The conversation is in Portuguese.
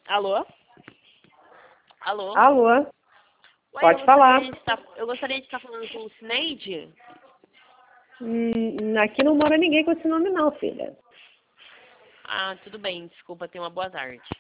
Alô? Alô? Alô? Ué, Pode falar. Eu gostaria de estar falando com o Cineide. Aqui não mora ninguém com esse nome não, filha. Ah, tudo bem, desculpa, tenha uma boa tarde.